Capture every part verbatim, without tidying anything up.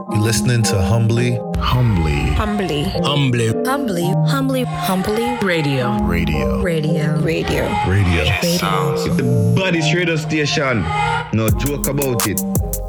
You're listening to Humbly, Humbly, Humbly, Humbly, Humbly, Humbly, Humbly Radio, Radio, Radio, Radio, Radio. Radio. It's the baddest radio station. No joke about it.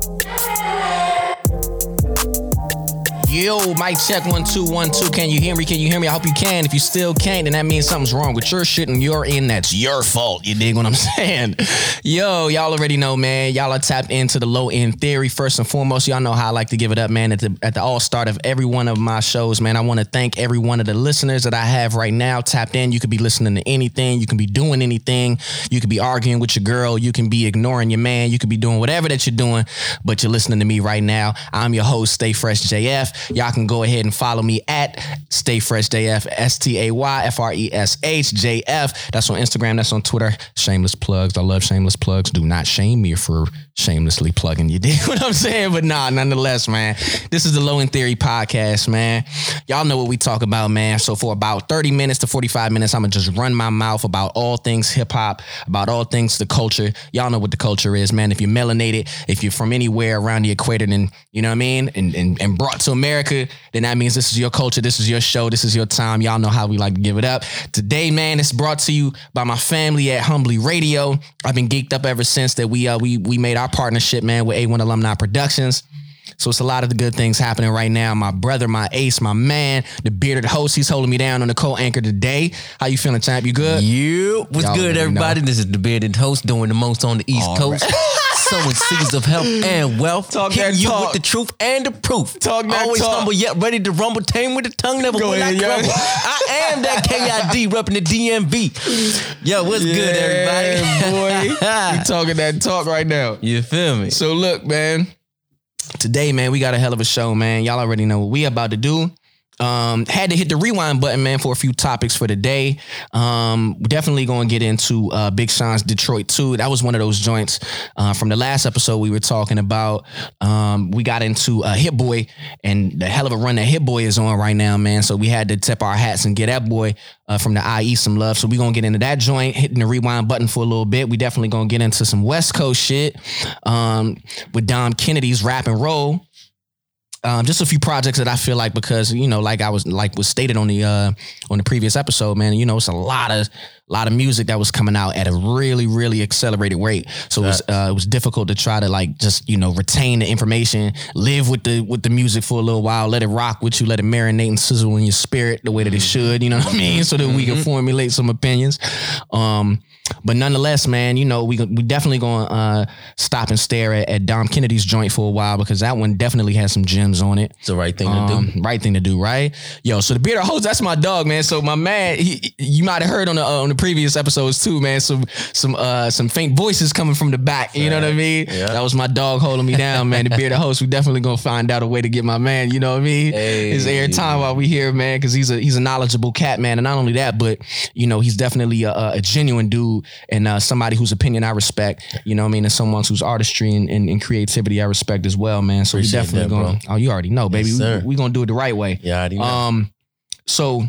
Yo, mic check one two one two. Can you hear me? Can you hear me? I hope you can. If you still can't, then that means something's wrong with your shit and you're in. That's your fault. You dig what I'm saying? Yo, y'all already know, man. Y'all are tapped into the Low End Theory. First and foremost, y'all know how I like to give it up, man. At the at the all start of every one of my shows, man. I want to thank every one of the listeners that I have right now tapped in. You could be listening to anything. You can be doing anything. You could be arguing with your girl. You can be ignoring your man. You could be doing whatever that you're doing, but you're listening to me right now. I'm your host, Stay Fresh J F. Y'all can go ahead and follow me at Stay Fresh J F, S T A Y F R E S H J F. That's on Instagram. That's on Twitter. Shameless plugs. I love shameless plugs. Do not shame me for shamelessly plugging. You dig what I'm saying? But nah, nonetheless, man. This is the Low End Theory podcast, man. Y'all know what we talk about, man. So for about thirty minutes to forty-five minutes, I'm going to just run my mouth about all things hip hop, about all things the culture. Y'all know what the culture is, man. If you're melanated, if you're from anywhere around the equator, then, you know what I mean? And, and, and brought to America, then that means this is your culture. This is your show. This is your time. Y'all know how we like to give it up. Today, man, it's brought to you by my family at Humbly Radio. I've been geeked up ever since that we uh, we we made our partnership, man, with A one Alumni Productions. So it's a lot of the good things happening right now. My brother, my ace, my man, the bearded host, he's holding me down on the co-anchor today. How you feeling, champ? You good? You. What's Y'all good, everybody? Know. This is the bearded host doing the most on the East All Coast. Right. Sowing seeds of health and wealth. Talk Hitting that you talk. with the truth and the proof. Talk that Always talk. humble yet ready to rumble. Tame with the tongue, never Go will ahead, I yo. crumble. I am that K I D repping the D M V. Yo, what's Yeah, good, everybody? boy. We talking that talk right now. You feel me? So look, man. Today, man, we got a hell of a show, man. Y'all already know what we about to do. Um, had to hit the rewind button, man, for a few topics for the day. Um, definitely going to get into uh, Big Sean's Detroit two. That was one of those joints uh, from the last episode we were talking about. Um, we got into uh, Hit Boy and the hell of a run that Hit Boy is on right now, man. So we had to tip our hats and get that boy uh, from the I E some love. So we going to get into that joint, hitting the rewind button for a little bit. We definitely going to get into some West Coast shit um, with Dom Kennedy's Rap and Roll. Um, just a few projects that I feel like, because, you know, like I was like was stated on the uh, on the previous episode, man, you know, it's a lot of lot of music that was coming out at a really, really accelerated rate. So it was uh, it was difficult to try to like just, you know, retain the information, live with the with the music for a little while, let it rock with you, let it marinate and sizzle in your spirit the way that it should, you know what I mean? So that we can formulate some opinions. Um, But nonetheless, man, you know, we we definitely going to uh, stop and stare at, at Dom Kennedy's joint for a while, because that one definitely has some gems on it. It's the right thing um, to do. Right thing to do, right? Yo, so the bearded host, that's my dog, man. So my man, he, you might have heard on the uh, on the previous episodes too, man. Some some uh, some faint voices coming from the back. You know what I mean? Yeah. That was my dog holding me down, man. The bearded host, we definitely gonna find out a way to get my man. You know what I mean? Hey. His airtime while we here, man, because he's a he's a knowledgeable cat, man. And not only that, but you know, he's definitely a, a genuine dude and uh, some. Somebody whose opinion I respect, you know what I mean, and someone whose artistry and, and, and creativity I respect as well, man. So Appreciate we definitely that, going. Oh, you already know, baby. Yes, we we gonna do it the right way. Yeah, I already know. Um, so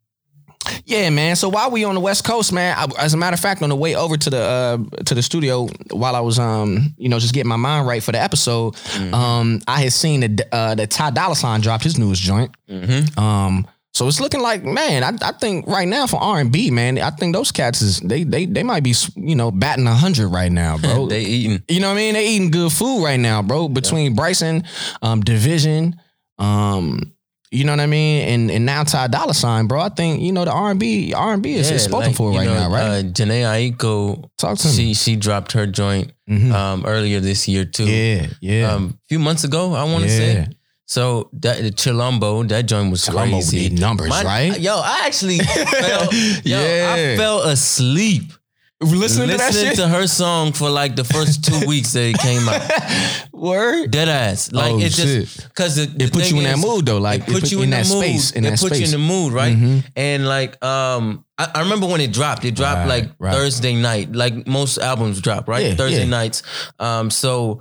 yeah, man. So while we on the West Coast, man, I, as a matter of fact, on the way over to the uh, to the studio, while I was um, you know, just getting my mind right for the episode, mm-hmm. um, I had seen that uh, that Ty Dolla Sign dropped his newest joint. Mm-hmm. Um. So it's looking like, man, I, I think right now for R and B, man, I think those cats is, they they they might be, you know, batting one hundred right now, bro. They eating. You know what I mean? They eating good food right now, bro. Between yeah. Bryson, um, Division, um, you know what I mean? And and now Ty Dolla Sign, bro. I think, you know, the R and B R and B is, yeah, is spoken like, for right know, now, right? Uh, Janae Aiko, Talk to she, me. she dropped her joint Mm-hmm. um, earlier this year, too. Yeah, yeah. Um, a few months ago, I want to yeah. say. So that the Chilombo, that joint was Chilombo crazy. did numbers, My, right? Yo, I actually fell, yo, Yeah. I fell asleep Listening, to that listening shit? to her song for like the first two weeks that it came out. Word? Dead ass. Like Oh, it shit. just because it, It put you in that mood though, like, it put you in, in that the mood. space, in it that put space. you in the mood, right? Mhm. And like um, I, I remember when it dropped. It dropped Right, like right. Thursday night, like most albums drop, right? Yeah, Thursday yeah. nights. Um, so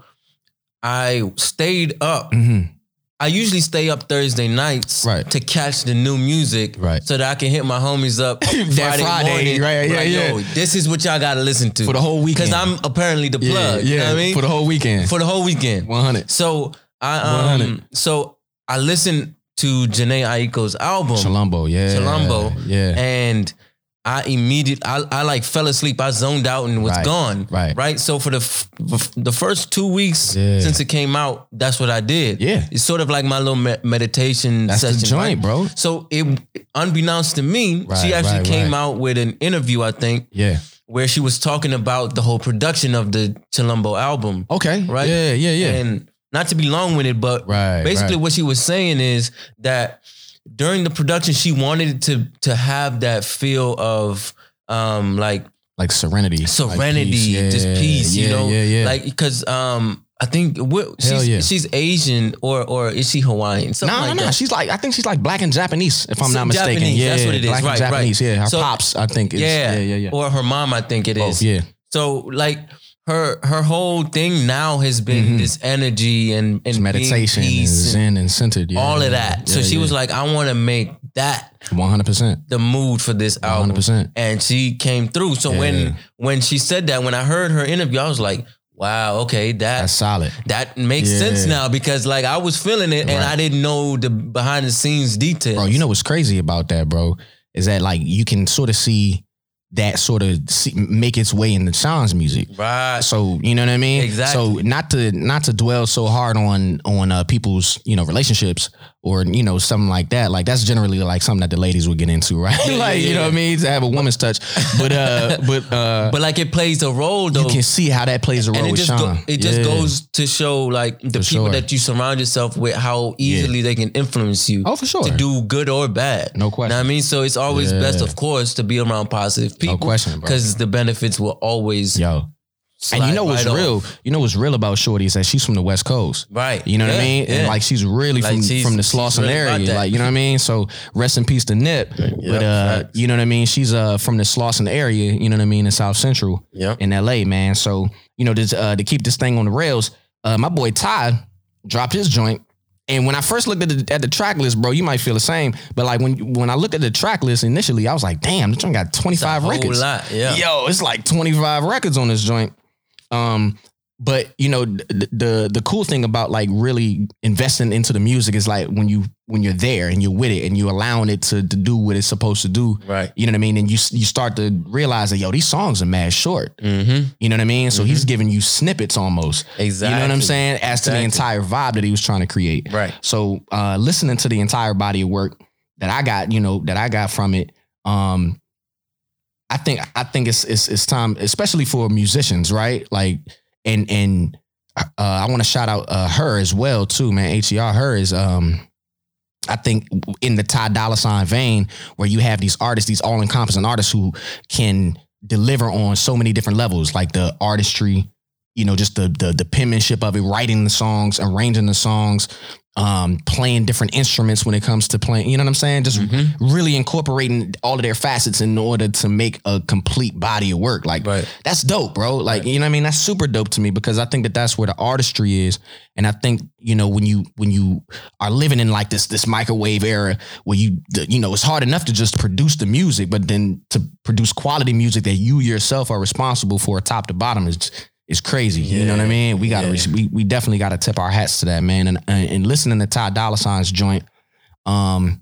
I stayed up. Mm-hmm. I usually stay up Thursday nights Right. to catch the new music, Right. so that I can hit my homies up Friday, Friday, morning. right, yeah, yeah. Yo, this is what y'all got to listen to For the whole weekend. because I'm apparently the plug. Yeah, You know yeah, what I mean? for the whole weekend. For the whole weekend. one hundred. So I one hundred. um so I listened to Jhené Aiko's album. Chilombo, yeah. Chilombo. Yeah. And I immediately, I, I like fell asleep. I zoned out and was Right, gone. right. Right. So for the f- the first two weeks Yeah. since it came out, that's what I did. Yeah. It's sort of like my little me- meditation That's the session. joint, right? bro. So it, unbeknownst to me, Right, she actually right, came right. out with an interview, I think, Yeah. where she was talking about the whole production of the Chilombo album. Okay. Right? Yeah, yeah, yeah. And not to be long-winded, but Right, basically right. what she was saying is that during the production, she wanted to to have that feel of um like like serenity. serenity, like peace. Yeah, just peace, you yeah, know, Yeah, yeah. like because um I think what, Hell she's, yeah. she's Asian or or is she Hawaiian? Something no, like no, no. that. She's like, I think she's like black and Japanese, if I'm So not mistaken. Japanese, yeah, that's what it is. Black Right, and Japanese. right. Yeah, her So- pops, I think. Is, yeah, yeah, yeah, yeah. or her mom, I think it is. Both, yeah. So like her her whole thing now has been Mhm. this energy and and It's meditation being and peace and zen and centered. Yeah, all of yeah, that. So yeah, she yeah. was like, I want to make that one hundred percent. the mood for this one album. hundred percent. And she came through. So Yeah. when when she said that, when I heard her interview, I was like, wow, okay, that That's solid. that makes Yeah. sense now because like I was feeling it and Right. I didn't know the behind the scenes details. Bro, you know what's crazy about that, bro, is that like you can sort of see that sort of see, make its way into Sean's music. Right. So you know what I mean? Exactly. So not to not to dwell so hard on on uh, people's you know relationships or you know something like that. Like that's generally like something that the ladies would get into, right? Yeah, like yeah, you know what I mean? To have a woman's touch, but uh, but uh, But like it plays a role though. you can see how that plays a role and it with just Sean. go, it just Yeah. goes to show like the For people sure. that you surround yourself with, how easily they can influence you. Oh, for sure. To do good or bad. No question. Know what I mean? So it's always Yeah. best, of course, to be around positive people. question, bro. Because the benefits will always Yo. And you slide know what's right real? off. You know what's real about Shorty is that she's from the West Coast. Right. You know what I Yeah, mean? And yeah. like she's really Like, from she's- from the she's Slauson really about area. that. Like, you know what I mean? So rest in peace to Nip. but uh, facts. you know what I mean? She's uh from the Slauson area, you know what I mean, in South Central Yep. in L A, man. So, you know, this, uh, to keep this thing on the rails, uh, my boy Ty dropped his joint. And when I first looked at the, at the track list, bro, you might feel the same. But like when when I looked at the track list initially, I was like, damn, this joint got twenty-five whole records. lot, yeah. Yo, it's like twenty-five records on this joint. Um, but you know, the, the the cool thing about like really investing into the music is like when you when you're there and you're with it and you're allowing it to, to do what it's supposed to do. Right. You know what I mean? And you you start to realize that yo, these songs are mad short. Mm-hmm. You know what I mean? So he's giving you snippets almost. Exactly. You know what I'm saying? As to the Exactly. entire vibe that he was trying to create. Right. So uh, listening to the entire body of work that I got, you know, that I got from it, um, I think I think it's it's it's time, especially for musicians, right? Like, and and uh, I want to shout out uh, her as well too, man. H E R, her is um. I think in the Ty Dolla Sign vein, where you have these artists, these all-encompassing artists who can deliver on so many different levels, like the artistry, you know, just the the the penmanship of it, writing the songs, arranging the songs, um, playing different instruments when it comes to playing. You know what I'm saying? Just Mm-hmm. really incorporating all of their facets in order to make a complete body of work. Like Right. that's dope, bro. Like you know what I mean? That's super dope to me because I think that that's where the artistry is, and I think you know when you when you are living in like this this microwave era where you you know it's hard enough to just produce the music, but then to produce quality music that you yourself are responsible for, top to bottom, is is crazy. You know what I mean? We gotta Yeah. we we definitely gotta tip our hats to that, man. And and, and listening to Ty Dolla Sign's joint, um,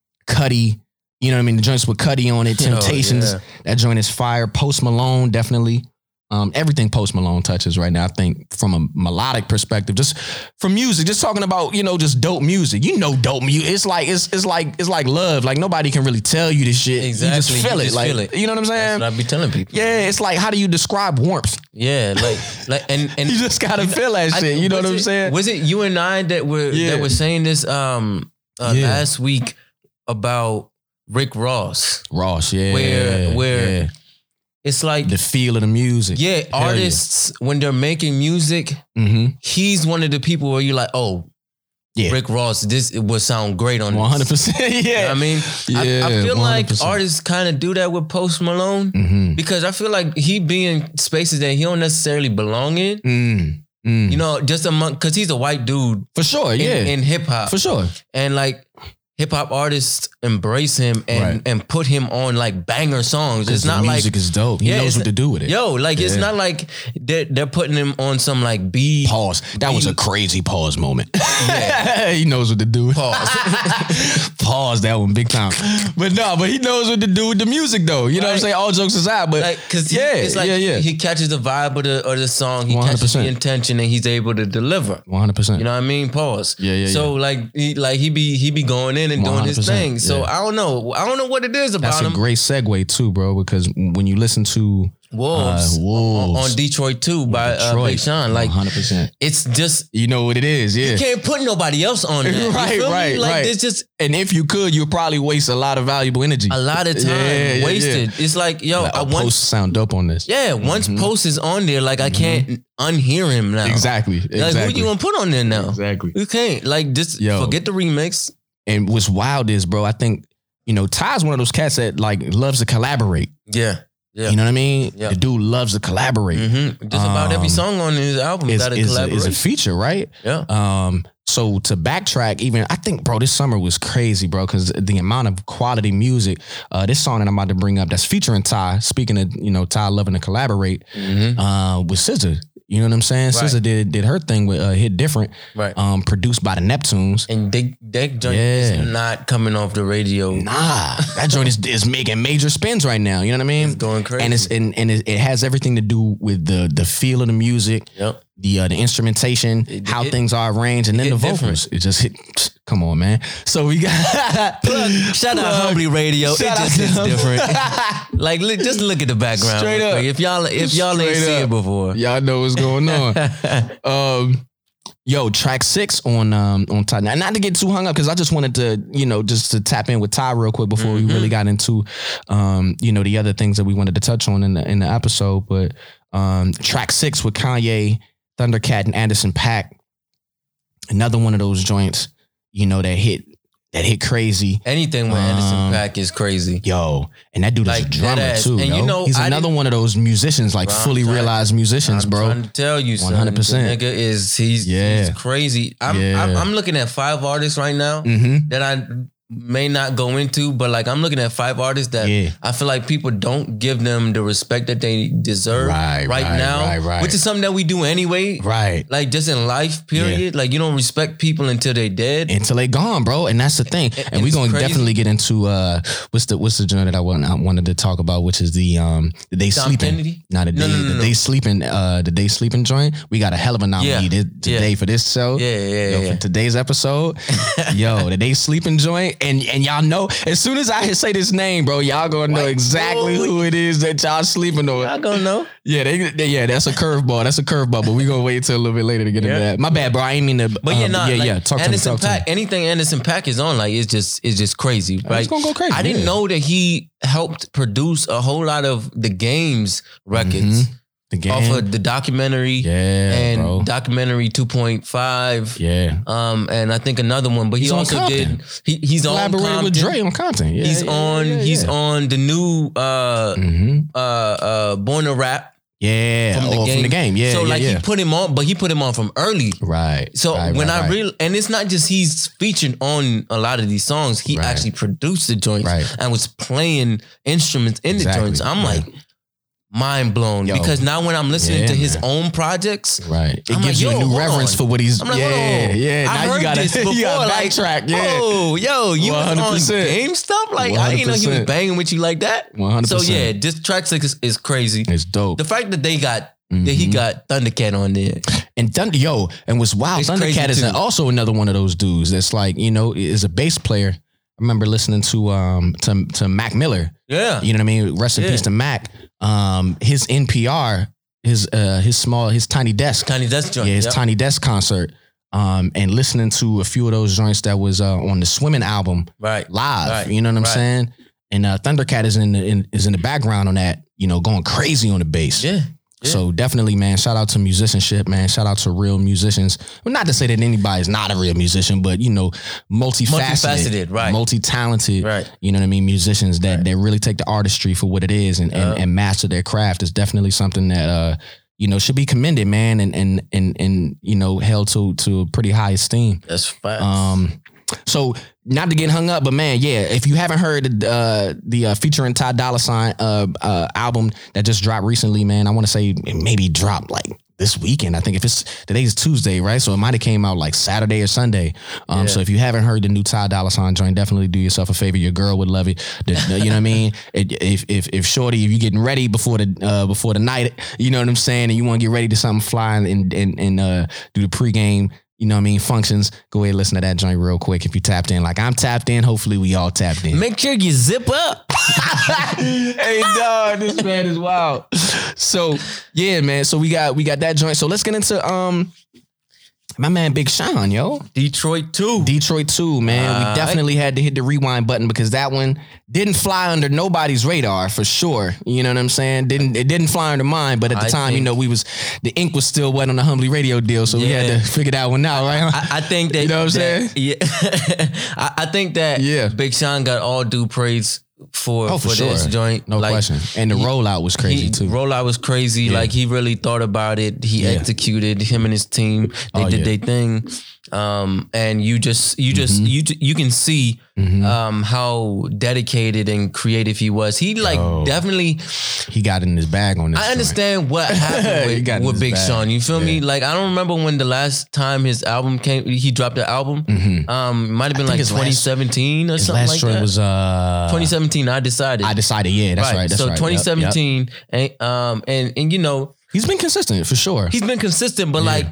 Cudi, you know what I mean? The joints with Cudi on it, Oh, Temptations, yeah. that joint is fire. Post Malone, definitely. Um, everything Post Malone touches right now, I think from a melodic perspective, just from music, just talking about, you know, just dope music. You know, dope music. It's like, it's it's like, it's like love. Like nobody can really tell you this shit. Exactly. You just feel You it. just like, feel it. you know what I'm saying? That's what I be telling people. Yeah, it's like, how do you describe warmth? Yeah, like like and and You just gotta feel that I- shit. You know was what I'm it- saying? Was it you and I that were Yeah. that were saying this um uh, Yeah. last week about Rick Ross? Ross, yeah. Where- where- yeah. It's like The feel of the music. yeah, Hell artists when they're making music, Mm-hmm. he's one of the people where you're like, oh, Yeah. Rick Ross, this it would sound great on one hundred this. percent. You know Yeah. what I mean, I, Yeah, I feel one hundred like percent. artists kind of do that with Post Malone Mm-hmm. because I feel like he be in spaces that he don't necessarily belong in. Mm. Mm. You know, just among because he's a white dude For sure, in, yeah. in hip hop. For sure. And like hip hop artists embrace him and Right. and put him on like banger songs. It's Because the not like music is dope. He Yeah, knows it's what to do with it. yo, like it's Yeah. not like they're, they're putting him on some like B. Pause. That was a crazy pause moment. Yeah. He knows what to do. Pause. Pause that one big time. But no, but he knows what to do with the music though. You know what I'm Right. saying? All jokes aside, but Like, cause he, yeah, it's like yeah, yeah. he catches the vibe of the of the song, he one hundred catches percent. the intention, and he's able to deliver. one hundred percent. You know what I mean? Pause. Yeah, yeah, So like, he, like he be he be going in and doing his one hundred percent, thing. So yeah. I don't know. I don't know what it is about That's a him. great segue too, bro, because when you listen to Wolves, uh, Wolves on, on Detroit too by uh, Big Sean, like one hundred percent. it's just You know what it is, yeah. you can't put nobody else on there. You Right, feel me? right, Like right. it's just And if you could, you'd probably waste a lot of valuable energy. a lot of time Yeah, yeah, wasted. yeah. It's like yo, Like, I a once post sound dope on this. yeah, once post is on there, like I can't unhear him now. Exactly. Like Exactly. who you gonna put on there now? Exactly. You can't like just Yo. forget the remix. And what's wild is, bro, I think, you know, Ty's one of those cats that like loves to collaborate. Yeah, yeah. You know what I mean? Yeah. The dude loves to collaborate. Mm-hmm. Just about every Um, song on his album Is, got a is, a, collaboration. is a feature, right? yeah. Um, so to backtrack, even I think, bro, this summer was crazy, bro, because the amount of quality music. Uh, this song that I'm about to bring up, that's featuring Ty. Speaking of, you know, Ty loving to collaborate, Mm-hmm. uh, with S Z A. You know what I'm saying? Right. S Z A did did her thing with uh, Hit Different, Right. um, produced by the Neptunes. And they that joint Yeah. is not coming off the radio. Nah, that joint is, is making major spins right now. You know what I mean? It's going crazy. and it's and, and it, it has everything to do with the the feel of the music, Yep. the uh, the instrumentation, It- how it- things are arranged, and then hit the vocals. different. It just hit. Come on, man. So we got Shout out Plug. Humbly Radio. Shout it out just to hits Hum- different. Like li- just look at the background. Straight real up. quick. If y'all if y'all ain't Straight see up. it before. Y'all know what's going on. um, yo, track six on um on Ty. Now, not to get too hung up because I just wanted to, you know, just to tap in with Ty real quick before Mm-hmm. we really got into, um, you know, the other things that we wanted to touch on in the in the episode. But um, track six with Kanye, Thundercat, and Anderson .Paak. Another one of those joints, you know, that hit that hit crazy. Anything with Anderson Um, .Paak is crazy. Yo, and that dude Like, is a drummer dead ass. too. And yo. you know, he's I another didn't- one of those musicians, like Bro, I'm fully trying- realized musicians, I'm bro. trying to tell you, son. one hundred percent. The nigga is he's Yeah. he's crazy. I'm, Yeah. I'm I'm looking at five artists right now Mm-hmm. that I may not go into, but like I'm looking at five artists that Yeah. I feel like people don't give them the respect that they deserve Right, right, right, now, right, right. which is something that we do anyway. Right. Like just in life, period. Like you don't respect people until they dead. Until they gone, bro, and that's the thing. And, and we're it's gonna crazy. definitely get into uh, what's the what's the genre that I, want, I wanted to talk about, which is the um the day Dom sleeping, Kennedy? not the No, day no, no, the no. day sleeping uh the day sleeping joint. We got a hell of a nominee Yeah. this- today Yeah. for this show. Yeah, yeah, Yo, yeah. For today's episode, yo, the day sleeping joint, and and y'all know as soon as I say this name, bro, y'all gonna know White exactly boy. who it is that y'all sleeping on. I don't know. Yeah, they, they- yeah, that's a curveball. That's a curveball, but we gonna wait till a little bit later to get into Yeah. that. My bad, bro. I ain't mean to. But yeah, um, nah, yeah, like, yeah. Talk to me. Anderson Talk to me. .Paak, anything Anderson .Paak is on, like it's just it's just crazy. Right? It's gonna go crazy. I didn't yeah. know that he helped produce a whole lot of the games records the game. off of the documentary Mm-hmm. yeah, and bro. documentary two point five. Yeah, Um, and I think another one, but he He's on also Compton. did. He, he's on collaborated with Compton. Dre on content. Yeah, he's yeah, on. Yeah, he's yeah. on the new uh Mm-hmm. uh uh Born to Rap Yeah, from the oh, game. from the game. Yeah, So yeah, like yeah. he put him on, but he put him on from early. right. So right, when right, I right. real and it's not just he's featured on a lot of these songs, he Right. actually produced the joints Right. and was playing instruments in Exactly. the joints. I'm Right. like mind blown Yo. because now when I'm listening Yeah, to his man. own projects, Right. It I'm gives like, you yo, a new hold reverence on. for what he's. I'm like, yeah, hold on. yeah. I Now heard you gotta, this before, you gotta like, backtrack. Yeah, oh, yo, you was one hundred percent. on game stuff? Like I didn't know he was one hundred percent. banging with you like that. one hundred So percent. yeah, this track six is, is crazy. It's dope. The fact that they got that he Mhm. got Thundercat on there. And Thunder, yo, and what's wild, It's crazy Thundercat is too. also another one of those dudes that's like, you know, is a bass player. I remember listening to um to to Mac Miller. Yeah. You know what I mean? Rest in Yeah. peace to Mac. Um, his N P R, his uh his small his tiny desk, Tiny Desk joint. yeah, his Yep. tiny desk concert. Um, and listening to a few of those joints that was uh, on the Swimming album Right. live. Right. You know what I'm Right. saying? And uh, Thundercat is in the in, is in the background on that. You know, going crazy on the bass. Yeah. Yeah. So definitely, man, shout out to musicianship, man. Shout out to real musicians. Well, not to say that anybody's not a real musician, but you know, multifaceted, Multifaceted, right. multi-talented, Right. you know what I mean, musicians that, that really take the artistry for what it is and, and, Yeah. and master their craft is definitely something that uh, you know, should be commended, man, and and and and you know, held to to a pretty high esteem. That's facts. Um, so not to get hung up, but man, yeah, if you haven't heard uh, the uh, featuring Ty Dolla Sign uh, uh, album that just dropped recently, man, I want to say it maybe dropped like this weekend. I think if it's today's Tuesday, right? So it might have came out like Saturday or Sunday. Um, Yeah. So if you haven't heard the new Ty Dolla Sign joint, definitely do yourself a favor. Your girl would love it. The, the- you know what I mean? It, if if if Shorty, if you getting ready before the uh, before the night, you know what I'm saying, and you want to get ready to something fly and and and uh, do the pregame. You know what I mean? Functions. Go ahead and listen to that joint real quick. If you tapped in, like I'm tapped in, hopefully we all tapped in. Make sure you zip up. Hey dog, this man is wild. So yeah, man. So we got we got that joint. So let's get into um my man Big Sean, yo. Detroit too. Detroit two, man. Alright. We definitely had to hit the rewind button because that one didn't fly under nobody's radar for sure. You know what I'm saying? Didn't it didn't fly under mine, but at the I time, you think- know, we was the ink was still wet on the Humbly Radio deal, so we had Yeah. to figure that one out, right? I, I think that You know what I'm that- saying? Yeah, I, I think that Yeah. Big Sean got all due praise for Oh, for, for sure. this joint. No Like, question. And the he- rollout was crazy He, too. rollout was crazy. Yeah. Like he really thought about it. He Yeah. executed. Him and his team. They Oh, did yeah. their thing. Um, and you just, you just, Mhm. you you can see Mhm. um how dedicated and creative he was. He like Yo. definitely. He got in his bag on this. I joint. understand what happened He with, got in with his Big bag. Sean. You feel me? Yeah. Like I don't remember when the last time his album came. He dropped the album. Mhm. Um, it might have been I think like his last- twenty seventeen or His something last like joint that. was uh twenty seventeen. I decided. I decided, yeah, that's right. That's so right. Yep, twenty yep. seventeen, and um, and and you know, He's been consistent for sure. he's been consistent, but Yeah. like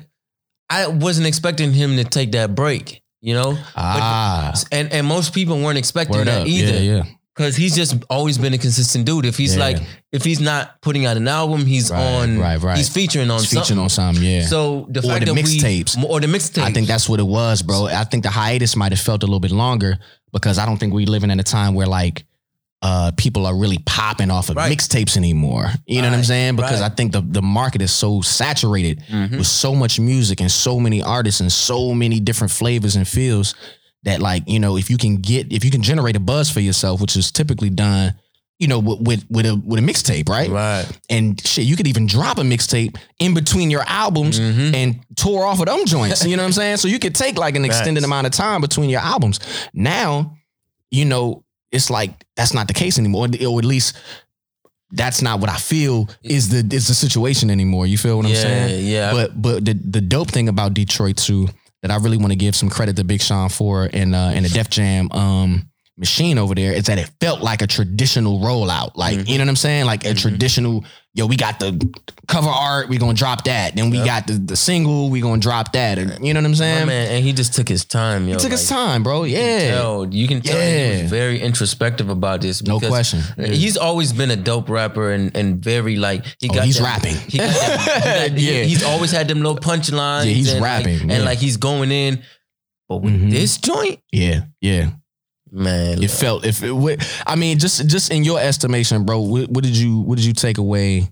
I wasn't expecting him to take that break, you know. ah, But, and and most people weren't expecting word that up. either, Yeah, yeah. because he's just always been a consistent dude. If he's Yeah. like, if he's not putting out an album, he's Right, on, right, right. he's featuring on He's featuring something. on something, yeah. So the Or fact the that mixtapes. we or the mixtape, I think that's what it was, bro. I think the hiatus might have felt a little bit longer because I don't think we're living in a time where like uh, people are really popping off of Right. mixtapes anymore. You know what I'm Right, saying? Because right. I think the, the market is so saturated Mhm. with so much music and so many artists and so many different flavors and feels that like, you know, if you can get, if you can generate a buzz for yourself, which is typically done, you know, with, with, with a, with a mixtape, right? right. And shit, you could even drop a mixtape in between your albums Mhm. and tour off of them joints. You know what I'm saying? So you could take like an extended Facts. amount of time between your albums. Now, you know, it's like that's not the case anymore, or at least that's not what I feel is the is the situation anymore. You feel what I'm Yeah, saying? yeah. But but the the dope thing about Detroit too that I really want to give some credit to Big Sean for and uh, and the Def Jam um machine over there is that it felt like a traditional rollout. Like, Mhm. you know what I'm saying? Like a Mhm. traditional, yo, we got the cover art, we gonna drop that. Then we Yep. got the, the single, we gonna drop that. And, you know what I'm My saying? man, and he just took his time. Yo, He took like, his time, bro. Yeah. Tell, you can tell he Yeah. was very introspective about this. No because question. He's always been a dope rapper and, and very like he Oh, got he's them- rapping. He got them- he got- he- Yeah. he's always had them little punchlines. Yeah, he's and rapping, like, yeah. and like he's going in. But with Mhm. this joint, Yeah. Yeah. man, It felt if it would, I mean, just just in your estimation, bro, what, what did you what did you take away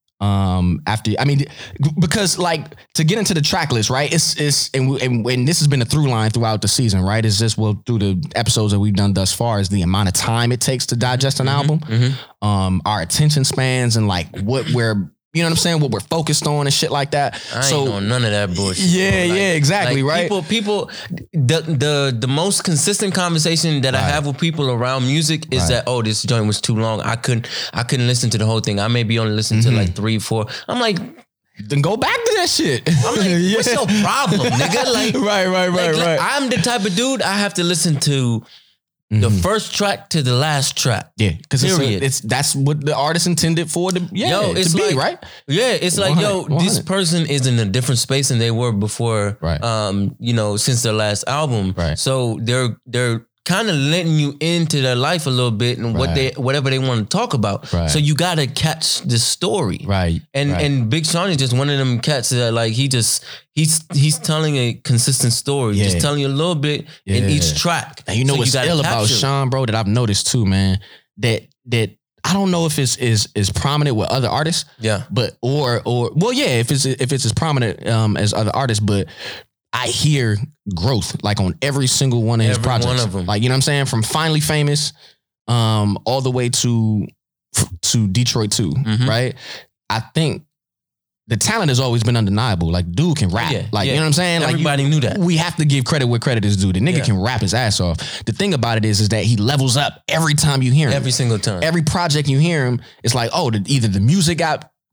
um after I mean because like to get into the track list, right? It's it's and, we- and and this has been a through line throughout the season, right? It's just well through the episodes that we've done thus far is the amount of time it takes to digest an album, mhm. um, our attention spans and like what we're you know what I'm saying, what we're focused on and shit like that. I ain't so on none of that bullshit. yeah, bro. Like- yeah, exactly, like, right? People, people, the the the most consistent conversation that I Right. have with people around music is Right. that oh, this joint was too long. I couldn't, I couldn't listen to the whole thing. I maybe only listened Mhm. to like three, four. I'm like, Then go back to that shit. I'm like, Yeah. what's your problem, nigga? Like, right, right, right, like, right. I'm the type of dude I have to listen to the Mhm. first track to the last track. Yeah, because it's, Period. a- it's that's what the artist intended for the yeah Yo, it's to be like- right. Yeah, it's like, yo, one hundred. this person is in a different space than they were before. Right. Um, you know, since their last album. Right. So they're they're kind of letting you into their life a little bit and what they Right. whatever they want to talk about. Right. So you gotta catch the story. Right, And right. and Big Sean is just one of them cats that like he just he's he's telling a consistent story, Yeah. just telling you a little bit in Yeah. each track. And you know So what's gotta ill about capture it. Sean, bro, that I've noticed too, man. That that I don't know if it's is is prominent with other artists, Yeah. but or or well, yeah, if it's if it's as prominent um, as other artists, but I hear growth like on every single one of his Every one projects. of 'em. Like you know what I'm saying, from Finally Famous, um, all the way to to Detroit two, Mhm. right? I think the talent has always been undeniable. Like dude can rap, Yeah, like yeah. you know what I'm saying. Like you- Everybody knew that. we have to give credit where credit is due. The nigga Yeah. can rap his ass off. The thing about it is, is that he levels up every time you hear him. Every single time. Every project you hear him, it's like, oh, the, either the music got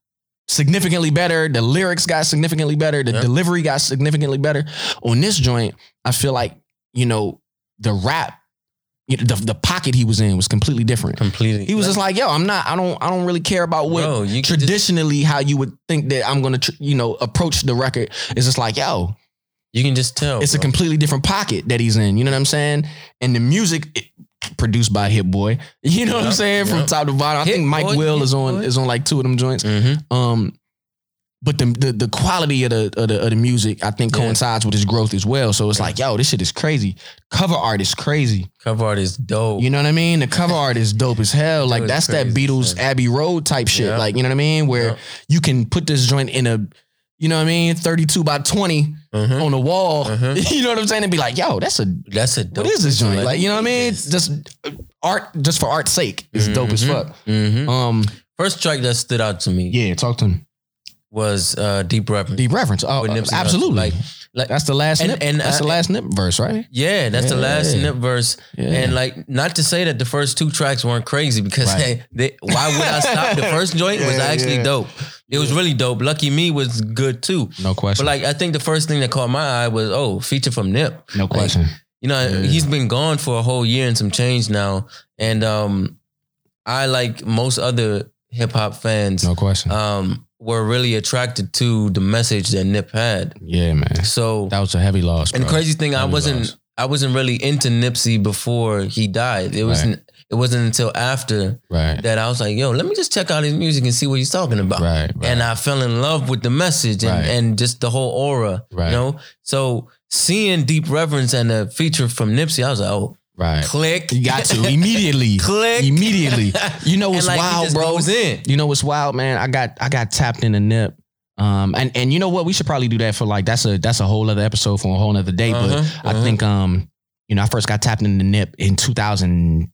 significantly better. The lyrics got significantly better. The Yep. delivery got significantly better. On this joint, I feel like, you know, the rap, you know, the, the pocket he was in was completely different. Completely. He was just like, yo, I'm not, I don't, I don't really care about what Bro, you can traditionally how you would think that I'm going to, tr- you know, approach the record. It's just like, yo, You can just tell. it's bro. a completely different pocket that he's in. You know what I'm saying? And the music it, produced by Hit Boy. You know what I'm Yep, saying? From yep. top to bottom. I Hit think Mike Boy, Will Hit is on Boy. is on like two of them joints. Mhm. Um, but the, the the quality of the, of the of the music, I think, Yeah. coincides with his growth as well. So it's like, yo, this shit is crazy. Cover art is crazy. Cover art is dope. You know what I mean? The cover art is dope as hell. Like was that's that crazy, Beatles son. Abbey Road type shit. Yeah. Like, you know what I mean? Where Yeah. you can put this joint in a, you know what I mean, thirty-two by twenty Mhm. on the wall. Mhm. You know what I'm saying? And be like, yo, that's a That's a dope. what is this picture. joint? Like, you know what I mean? It's just uh, art, just for art's sake. It's dope as fuck. Mhm. Um, First track that stood out to me yeah, talk to him. was uh, Deep Reference. Deep reference. Oh, With uh, Nipsey Hussle. absolutely. Like, like That's the last And- nip. and that's I- the last nip verse, right? yeah, that's the last Yeah. nip verse. Yeah. And like, not to say that the first two tracks weren't crazy because Right. hey, they, why would I stop? The first joint was Yeah, actually yeah. dope. It was really dope. Lucky Me was good too. No question. But like, I think the first thing that caught my eye was, oh, feature from Nip. no Like, question. You know, Yeah. he's been gone for a whole year and some change now. And um, I, like most other hip hop fans, No question. um, were really attracted to the message that Nip had. yeah, man. So, That was a heavy loss. and the bro. crazy thing, I Heavy wasn't, loss. I wasn't really into Nipsey before he died. It wasn't, it wasn't until after Right. that I was like, yo, let me just check out his music and see what he's talking about. Right, right. And I fell in love with the message and, Right. and just the whole aura, Right. you know? So seeing Deep Reverence and a feature from Nipsey, I was like, oh, Right. click. You got to immediately. Click. Immediately. You know what's And, like, he wild, just bro? goes in. You know what's wild, man? I got I got tapped in the Nip. Um and, and you know what? We should probably do that for like that's a that's a whole other episode for a whole other day. Uh-huh, but I uh-huh. think um, you know, I first got tapped in the Nip in two thousand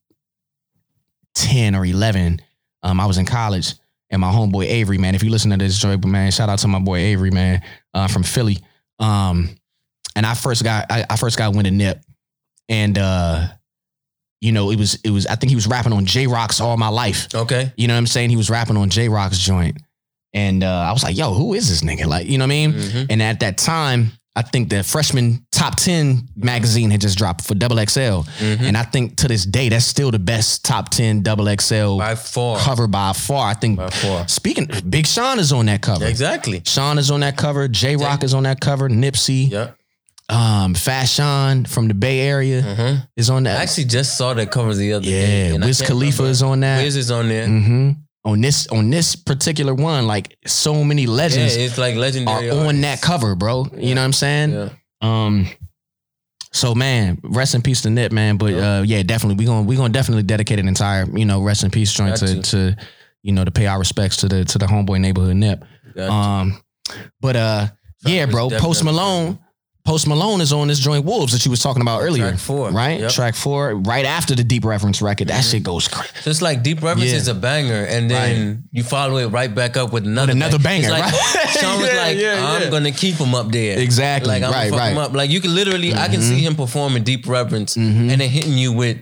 ten or eleven. Um, I was in college and my homeboy Avery, man. If you listen to this joint, man, shout out to my boy Avery, man, uh, from Philly. Um, and I first got I, I first got wind of Nip. And uh you know, it was, it was, I think he was rapping on J Rock's All My Life. Okay. You know what I'm saying? He was rapping on J Rock's joint. And uh, I was like, yo, who is this nigga? Like, you know what I mean? Mhm. And at that time, I think the freshman top ten magazine had just dropped for double X L. Mhm. And I think to this day, that's still the best top ten double X L By far. cover by far. I think, By far. speaking, Big Sean is on that cover. Exactly. Sean is on that cover. J Rock is on that cover. Nipsey. Yeah. Um, Fashion from the Bay Area Mhm. is on that. I actually just saw that cover the other day. yeah, and I Wiz can't Khalifa remember. is on that. Wiz is on there. hmm On this on this particular one, like so many Yeah, legends it's like are legendary. on artists. that cover, bro. You know what I'm saying? Yeah. Um. So man, rest in peace to Nip, man. But uh, yeah, definitely we gonna we gonna definitely dedicate an entire you know rest in peace joint Got to, to. to you know to pay our respects to the to the homeboy neighborhood Nip. Got Um. But uh, yeah, was bro. Post definitely- Malone. Post Malone is on this joint Wolves that you was talking about earlier. Track four. Right? Yep. Track four, right after the Deep Reference record. That shit goes crazy. So it's like Deep Reference Yeah. is a banger, and then you follow it right back up with another, With another bang. banger, It's like, right? Sean was Yeah, like, yeah, I'm yeah. gonna keep him up there. Exactly. Like I'm Right, gonna fuck right. him up. Like you can literally, I can see him performing Deep Reverence, Mhm. and then hitting you with,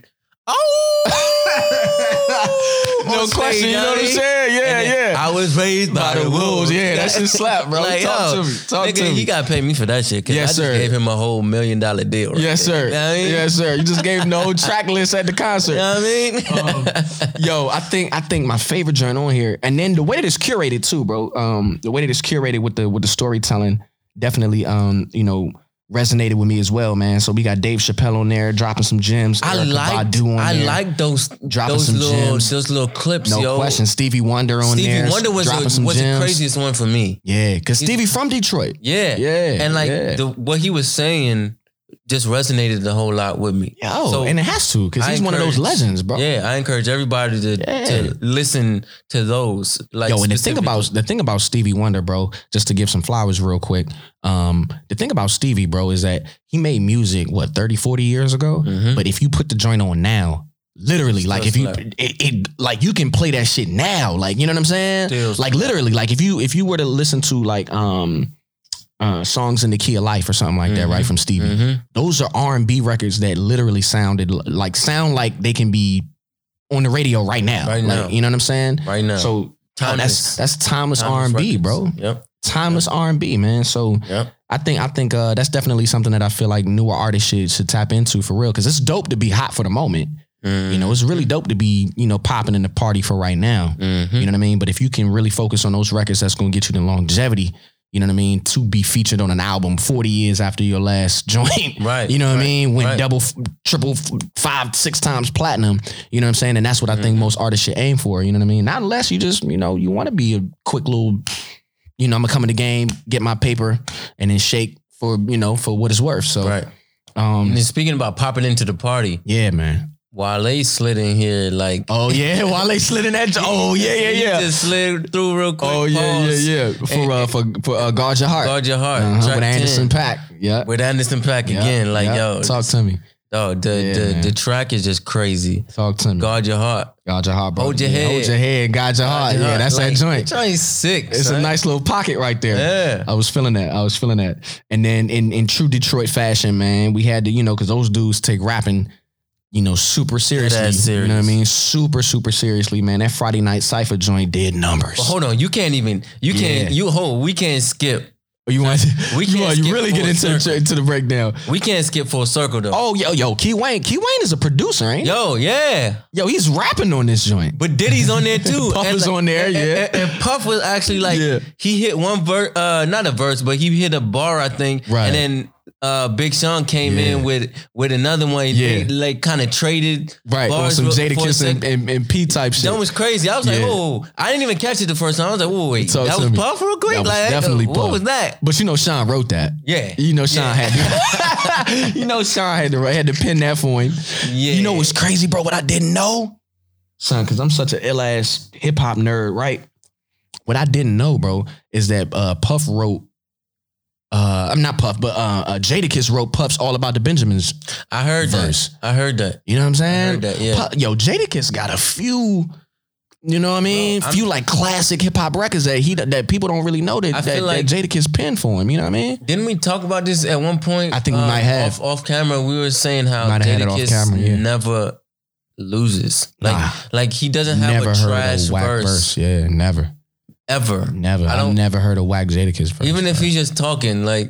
oh, No on stage, question, you know what I'm saying? Yeah, And then, yeah. I was raised by, By the the wolves. wolves. Yeah, that shit slap, bro. Like, Talk yo, to me. Talk nigga, to me. He got to pay me for that shit. 'Cause Yes, I just sir. gave him a whole million dollar deal. Right Yes, there. sir. You know what I mean? Yes, sir. You just gave him the whole track list at the concert. You know what I mean? Um, yo, I think I think my favorite joint on here, and then the way that it's curated too, bro. Um, the way that it's curated with the with the storytelling, definitely, um, you know, resonated with me as well, man. So we got Dave Chappelle on there dropping some gems. I Erykah like Badu on I there, like those Dropping those some little gems. those little clips, no yo. question. Stevie Wonder on Stevie there. Wonder was, dropping a, some was the gems. craziest one for me. Yeah, because He's- Stevie from Detroit. Yeah, Yeah, and like yeah. the, what he was saying just resonated a whole lot with me. Yo, So, and it has to because I he's one of those encourage- legends, bro. Yeah, I encourage everybody to Yeah. to listen to those. Like, Yo, and the thing specifically. about the thing about Stevie Wonder, bro, just to give some flowers real quick. Um, the thing about Stevie, bro, is that he made music what thirty, forty years ago. Mhm. But if you put the joint on now, literally, Still like if you slap. it, it like you can play that shit now. Like, you know what I'm saying? Still like slap. literally, like if you if you were to listen to like um uh songs in the key of life or something like that, Mhm. right? From Stevie. Mhm. Those are R and B records that literally sounded like sound like they can be on the radio right now. Right Like, now. you know what I'm saying? right now. So Oh, that's that's timeless, timeless R and B, bro. Yep. Timeless yep. R and B, man. So yep. I think I think uh, that's definitely something that I feel like newer artists should should tap into for real, because it's dope to be hot for the moment. Mm-hmm. You know, it's really dope to be, you know, popping in the party for right now. Mm-hmm. You know what I mean? But if you can really focus on those records, that's going to get you the longevity. You know what I mean? To be featured on an album forty years after your last joint. Right. You know what right, I mean? Went right. double, triple, five, six times platinum. You know what I'm saying? And that's what I mm-hmm. think most artists should aim for. You know what I mean? Not unless you just, you know, you want to be a quick little, you know, I'm going to come in the game, get my paper, and then shake for, you know, for what it's worth. So, right. Um, and then speaking about popping into the party. Yeah, man. Wale slid in here like... Oh, yeah. Wale slid in that... Oh, yeah, yeah, yeah. He just slid through real quick. Oh, yeah, pause. yeah, yeah. For, and, uh, for, for uh, Guard Your Heart. Guard Your Heart. Uh-huh. With Anderson .Paak. Yeah. With Anderson .Paak yep. again. Like, yep. yo. Talk to me. Oh, the, yeah, the, the track is just crazy. Talk to me. Guard Your Heart. Guard Your Heart, bro. Hold your head. Hold your head. Guard Your Heart. Your yeah, heart. That's like, that joint. That joint's sick, It's son. a nice little pocket right there. Yeah. I was feeling that. I was feeling that. And then in, in true Detroit fashion, man, we had to, you know, because those dudes take rapping, you know, super seriously. Serious. You know what I mean? Super, super seriously, man. That Friday Night Cypher joint did numbers. But hold on. You can't even, you can't, yeah. you hold, we can't skip. You want to, we you, want, you really get into the, into the breakdown. We can't skip Full Circle though. Oh, yo, yo, Key Wayne. Key Wayne is a producer, ain't he? Yo, yeah. Yo, he's rapping on this joint. But Diddy's on there too. Puff and is like, on there, and, yeah. And, and Puff was actually like, yeah. he hit one verse, uh, not a verse, but he hit a bar, I think. Right. And then uh, Big Sean came yeah. in with with another one. Yeah. They like kind of traded. Right. Or some Jadakiss and, and, and P type shit. That was crazy. I was like, yeah. oh, I didn't even catch it the first time. I was like, oh, wait, Talk that was me. Puff real quick? That was like, definitely what Puff. was that? But you know Sean wrote that. Yeah. You know Sean yeah. had to, you know Sean had to had to pin that for him. Yeah. You know what's crazy, bro? What I didn't know? Son, because I'm such an ill ass hip hop nerd, right? What I didn't know, bro, is that uh, Puff wrote Uh, I'm not Puff, but uh, uh, Jadakiss wrote Puff's All About the Benjamins. I heard verse. that. I heard that. You know what I'm saying? I heard that, yeah. Puff, yo, Jadakiss got a few, you know what I mean? Well, few like classic hip hop records that he that people don't really know that, I that, feel like, that Jadakiss penned for him. You know what I mean? Didn't we talk about this at one point? I think we um, might have. Off, off camera, we were saying how Might have had it off Jadakiss camera, yeah. never loses. Like, Nah. like he doesn't have Never a heard trash a whack verse, verse. Yeah, never, ever. never. I I don't- never heard a whack Jadakiss verse. Even if he's just talking, like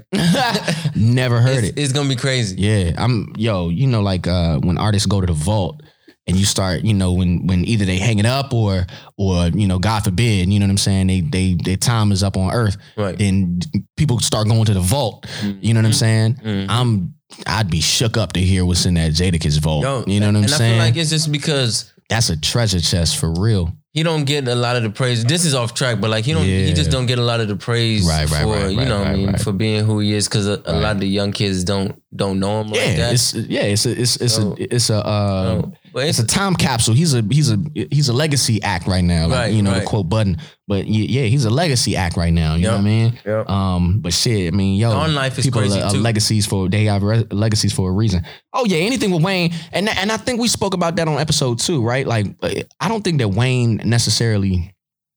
never heard it's, it. it's gonna be crazy. Yeah, I'm yo, you know, like uh, when artists go to the vault and you start, you know, when when either they hang it up or or you know, God forbid, you know what I'm saying, they they their time is up on earth. Right. Then people start going to the vault. You know what I'm saying? Mhm. I'm I'd be shook up to hear what's in that Jadakiss vault. Yo, you know what I'm and saying? I feel like it's just because That's a treasure chest for real. he don't get a lot of the praise. This is off track, but like he don't, he Yeah. just don't get a lot of the praise Right, right, for right, you right, know what I right, mean right. for being who he is because a, a Right. lot of the young kids don't don't know him Yeah, like that. it's yeah, it's a it's it's So- a it's a uh, So, but it's a time capsule. He's a he's a he's a legacy act right now. Like, Right, you know, right. the quote button. But y- yeah, he's a legacy act right now. You know Yep, what I mean? yep. Um, but shit, I mean, yo, On Life is people crazy, are, are too. legacies for they have re- legacies for a reason. Oh yeah, anything with Wayne, and and I think we spoke about that on episode two, right? Like, I don't think that Wayne necessarily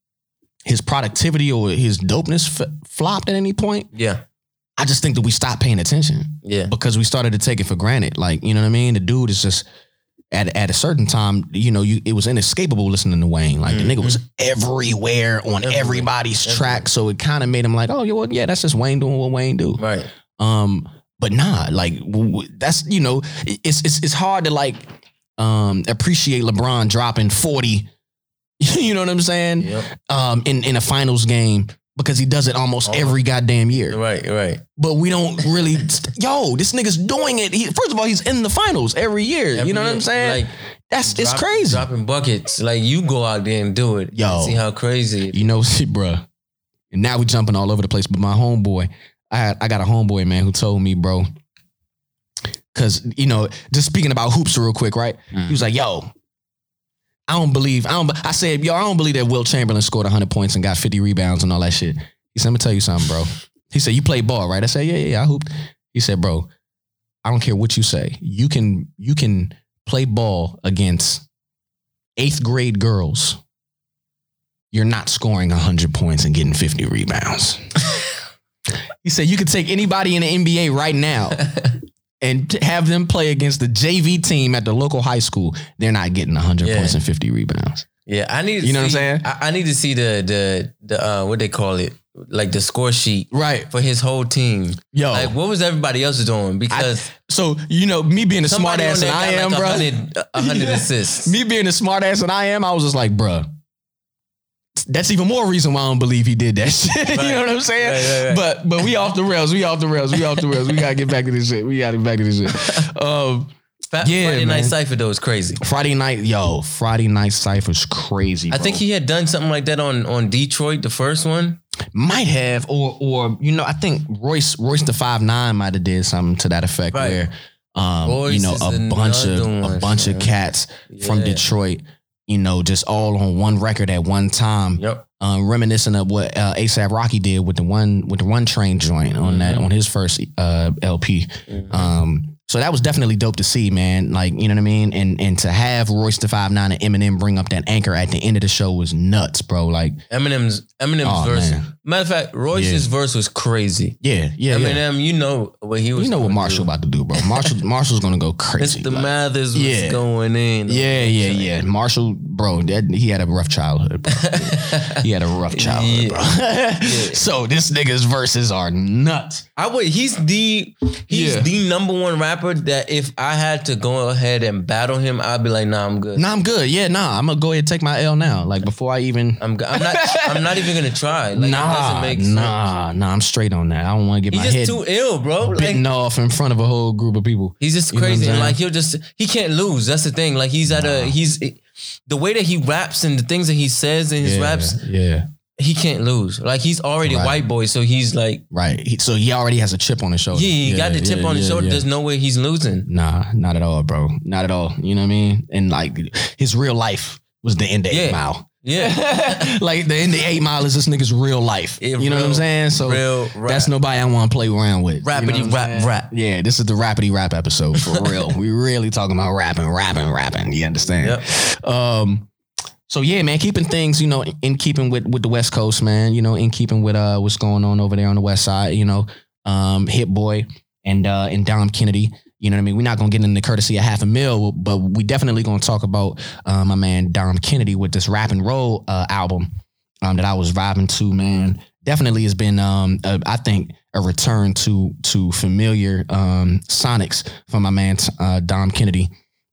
his productivity or his dopeness f- flopped at any point. yeah, I just think that we stopped paying attention yeah. because we started to take it for granted. Like, you know what I mean? The dude is just at at a certain time, you know, you it was inescapable listening to Wayne. Like the nigga was everywhere on Everywhere. everybody's Everywhere. track. So it kind of made him like, oh, yeah, well, yeah, that's just Wayne doing what Wayne do. Right. Um, but nah, like w- w- that's, you know, it's it's it's hard to like um appreciate LeBron dropping forty. You know what I'm saying? Yep. Um, in in a finals game. Because he does it almost Oh. every goddamn year. Right. Right. But we don't really, yo, this nigga's doing it. He, first of all, he's in the finals every year. Every you know what year, I'm saying? like, That's it's Drop- crazy. Dropping buckets. Like you go out there and do it. Yo. See how crazy it is. You know, shit, bruh. And now we jumping all over the place. But my homeboy, I had, I got a homeboy, man, who told me, bro, because, you know, just speaking about hoops real quick, right? Mm. He was like, yo, I don't believe, I don't, I said, yo, I don't believe that Will Chamberlain scored one hundred points and got fifty rebounds and all that shit. He said, let me tell you something, bro. He said, you play ball, right? I said, yeah, yeah, yeah, I hooped. He said, bro, I don't care what you say. You can, you can play ball against eighth grade girls. You're not scoring one hundred points and getting fifty rebounds. He said, you could take anybody in the N B A right now and t- have them play against the J V team at the local high school. They're not getting one hundred Yeah. points and fifty rebounds. Yeah, I need. To You know see, what I'm saying? I, I need to see the the the uh, what they call it, like the score sheet, Right. for his whole team. Yo. Like what was everybody else doing? I, Because so, you know, me being the smart somebody on ass that there I got am, like bro. a hundred, a hundred assists. Me being the smart ass that I am, I was just like, bruh, that's even more reason why I don't believe he did that shit. Right. You know what I'm saying? Right, right, right. But but we off the rails. We off the rails. We off the rails. We gotta get back to this shit. We gotta get back to this shit. Um, Fa- Yeah, Friday man. Night Cypher though is crazy. Friday night, yo, Friday night cypher's crazy. I bro. think he had done something like that on on Detroit, the first one. might have, or or you know, I think Royce Royce the five nine might have did something to that effect Right. where, um, Royce you know, is a bunch of another a one, bunch man. of cats from Yeah. Detroit, you know, just all on one record at one time. Yep. Um, reminiscent of what uh, ASAP Rocky did with the one with the One Train joint on that Mhm. on his first uh, L P. Mhm. Um, so that was definitely dope to see, man. Like, you know what I mean? And and to have Royce the five nine and Eminem bring up that anchor at the end of the show was nuts, bro. Like, Eminem's Eminem's Oh, verse. man. Matter of fact, Royce's Yeah. verse was crazy. yeah, yeah, yeah. Eminem, you know what he was. You know what gonna Marshall do. about to do, bro. Marshall Marshall's gonna go crazy. Mister Like, Mathers was Yeah. going in. yeah, yeah, yeah. Marshall, bro, that, he had a rough childhood, bro. He had a rough childhood, Yeah. bro. So this nigga's verses are nuts. I would. He's the he's Yeah. the number one rapper that if I had to go ahead and battle him, I'd be like, nah, I'm good. Nah, I'm good. Yeah, nah. I'm gonna go ahead and take my L now. Like before I even I'm good. I'm not. I'm not even gonna try. Like, it nah, doesn't make sense. nah, nah. I'm straight on that. I don't want to get He's my just head too ill, bro. Like, bitten off in front of a whole group of people. he's just You know what I'm crazy. And saying? like he'll just he can't lose. That's the thing. Like he's at a he's the way that he raps and the things that he says in his yeah, raps, yeah, he can't lose. Like he's already Right. a white boy, so he's like, right. He, so he already has a chip on his shoulder. yeah, he got the tip yeah, on his yeah, shoulder. yeah. There's no way he's losing. Nah, not at all, bro. Not at all. You know what I mean? And like his real life was the end of Yeah. Eight Mile. Yeah, Like the end of Eight Mile is this nigga's real life. Yeah, you know what I'm real- saying? So real rap. that's nobody I want to play around with. You know Rappity what I'm rap saying? rap. Yeah, this is the rappity rap episode for real. We really talking about rapping, rapping, rapping. You understand? Yep. Um. So yeah, man, keeping things, you know, in keeping with with the West Coast, man. You know, in keeping with uh what's going on over there on the West Side. You know, um, Hit Boy and uh and Dom Kennedy. You know what I mean? We're not gonna get into the courtesy of half a mil, but we definitely gonna talk about uh, my man Dom Kennedy with this Rap and Roll uh, album um, that I was vibing to, man. Definitely has been, um, a, I think, a return to to familiar um, sonics from my man uh, Dom Kennedy.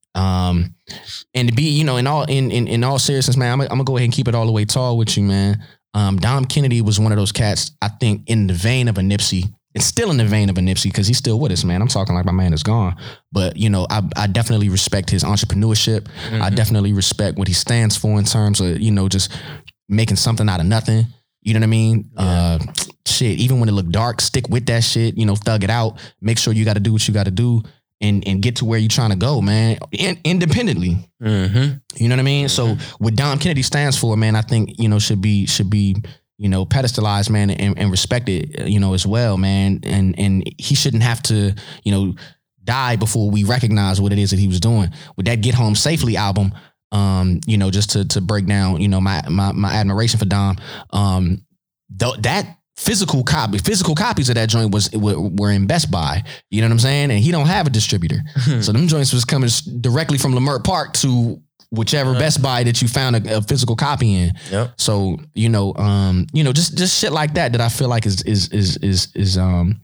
Um, and to be, you know, in all in in, in all seriousness, man, I'm, I'm gonna go ahead and keep it all the way tall with you, man. Um, Dom Kennedy was one of those cats, I think, in the vein of a Nipsey. It's still in the vein of a Nipsey because he's still with us, man. I'm talking like my man is gone. But, you know, I, I definitely respect his entrepreneurship. Mm-hmm. I definitely respect what he stands for in terms of, you know, just making something out of nothing. You know what I mean? Uh, shit, even when it look dark, stick with that shit, you know, thug it out. Make sure you got to do what you got to do and, and get to where you're trying to go, man, in, independently. Mm-hmm. You know what I mean? So what Dom Kennedy stands for, man, I think, you know, should be, should be, you know, pedestalized, man, and, and respected, you know, as well, man. And and he shouldn't have to, you know, die before we recognize what it is that he was doing. With that Get Home Safely album, um, you know, just to to break down, you know, my my, my admiration for Dom, um, th- that physical copy, physical copies of that joint was were, were in Best Buy. You know what I'm saying? And he don't have a distributor, so them joints was coming directly from Leimert Park to whichever Best Buy that you found a, a physical copy in. Yep. So, you know, um, you know, just just shit like that that I feel like is is is is is um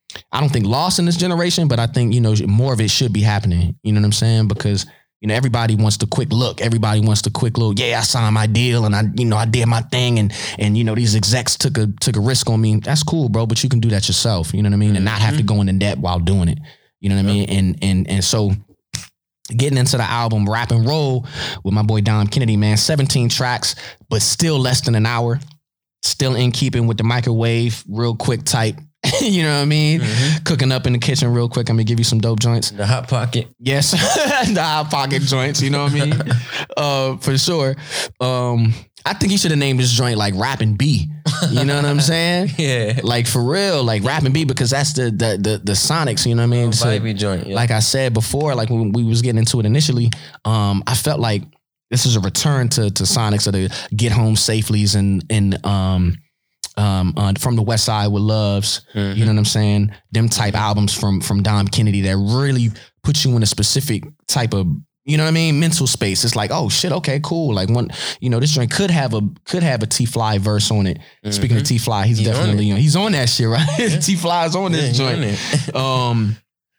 I don't think lost in this generation, but I think, you know, more of it should be happening. You know what I'm saying? Because, you know, everybody wants the quick look. Everybody wants the quick little, yeah, I signed my deal and I, you know, I did my thing and and you know, these execs took a took a risk on me. That's cool, bro, but you can do that yourself, you know what I mean? And not have to go into debt while doing it. You know what I mean? And and and so getting into the album Rap and Roll with my boy Dom Kennedy, man, seventeen tracks, but still less than an hour. Still in keeping with the microwave, real quick type. You know what I mean? Mm-hmm. Cooking up in the kitchen real quick. I'm gonna give you some dope joints. The Hot Pocket. Yes, the hot pocket joints. You know what I mean? uh, for sure. Um, I think he should have named this joint like Rappin' B. You know what I'm saying? Yeah. Like for real, like Rappin' B, because that's the the the, the sonics. You know what I mean? So, Vibey joint. Yeah. like I said before, like when we was getting into it initially, um, I felt like this is a return to to Sonics of the Get Home Safely's and and um um uh, from the West Side with Loves. Mm-hmm. You know what I'm saying? Them type albums from from Dom Kennedy that really put you in a specific type of, You know what I mean? Mental space. It's like, oh shit, okay, cool. Like one, you know, this joint could have a could have a T-Fly verse on it. Mm-hmm. Speaking of T-Fly, he's, he's definitely you know, he's on that shit, right? Yeah. T-Fly's on yeah, this joint. um,